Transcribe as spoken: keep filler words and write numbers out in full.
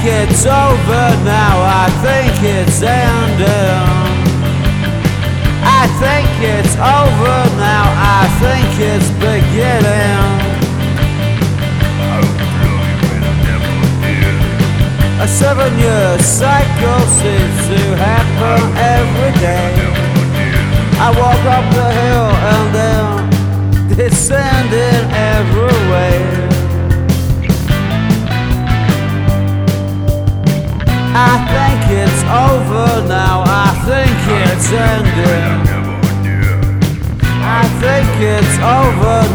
it's over now, I think it's ending. I think it's over now, I think it's beginning. A seven-year cycle seems to happen every day. I walk up the hill and then descending every way. I think it's over now, I think it's ending. I think it's over